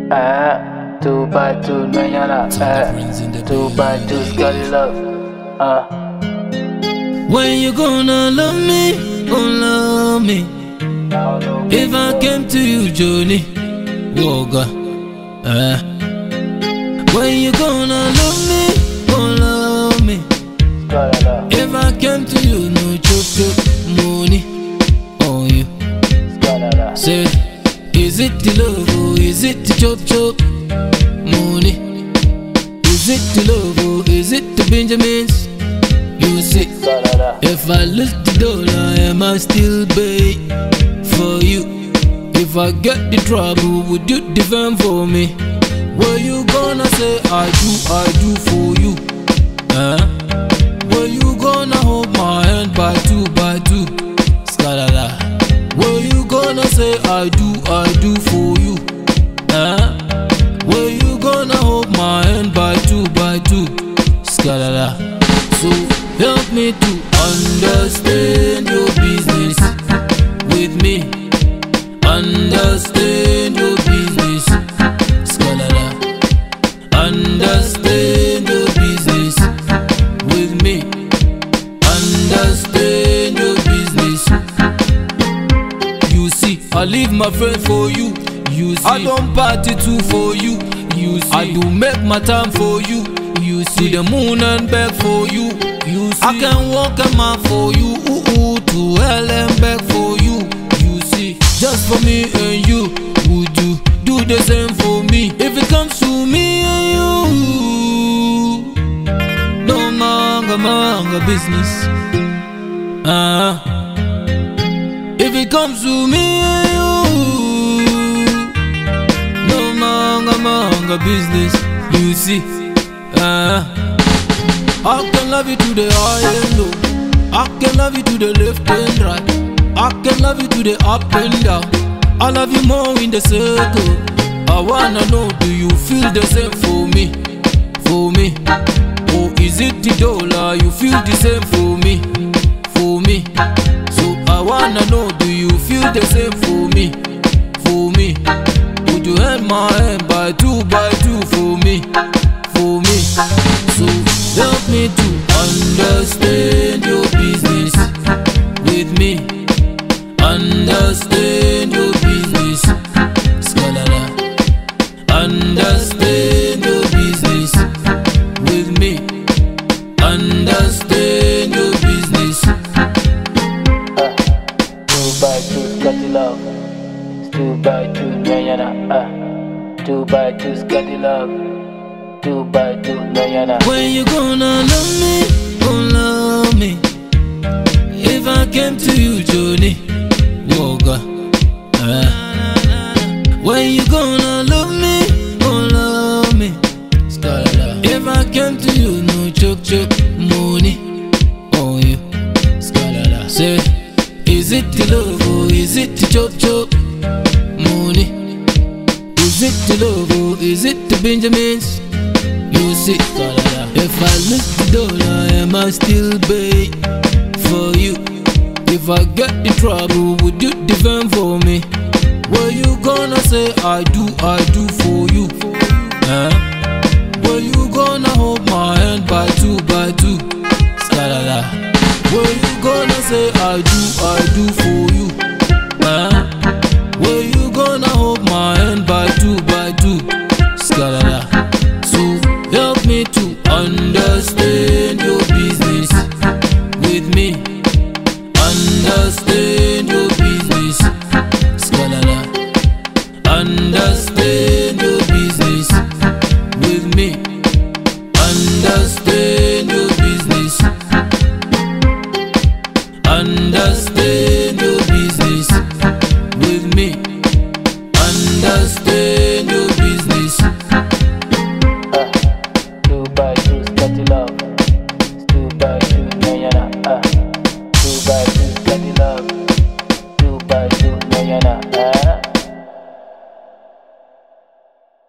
Two by two, Nayana. 2x2, Scotty Love. When you gonna love me, oh love me. If I came to you, Johnny, Woga. When you gonna love me, oh love me. If I came to you, no chop money on you. Say, is it the love or is it the chop money? Is it the love or is it the Benjamins? You see, if I lose the dollar, am I still pay for you? If I get the trouble, would you defend for me? Were you gonna say I do for you? Were you gonna hold my hand by two? Skalala. Were you gonna say I do for you? Were you gonna hold my hand by two? Skalala. So help me to understand your business with me. Understand your business, Skalala. Understand your business with me. Understand your business. You see, I leave my friend for you. You see, I don't party too for you. You see, I do make my time for you. You see, the moon and back for you. You see, I can walk a mile for you. To hell and back for you. You see, just for me and you. Would you do the same for me? If it comes to me and you, no manga business. If it comes to me and you, no manga business. You see, I can love you to the high and low. I can love you to the left and right. I can love you to the up and down. I love you more in the circle. I wanna know, do you feel the same for me? For me? Or is it the dollar you feel the same for me? For me? So I wanna know, do you feel the same for me? For me? Would you hand my hand by two for me? For me? So help me to understand your business with me. Understand your business, Skalala. Understand your business with me. Understand your business. 2x2, Scotty Love. 2x2, Nayana. 2x2, Scotty Love. 2x2, Nayana. When you gonna love me, oh love me. If I came to you, Johnny, Woga. When you gonna love me, oh love me, Skalala. If I came to you, no chop money on you, Skalala. Say, is it the love or is it the chop money? Is it the love or is it the Benjamins? You see, Skalala. If I lose the dollar, am I still pay for you? If I get the trouble, would you defend for me? Were you gonna say I do for you? Were you gonna hold my hand by two? Skalala. Were you gonna say I do for you? Were you gonna hold my hand by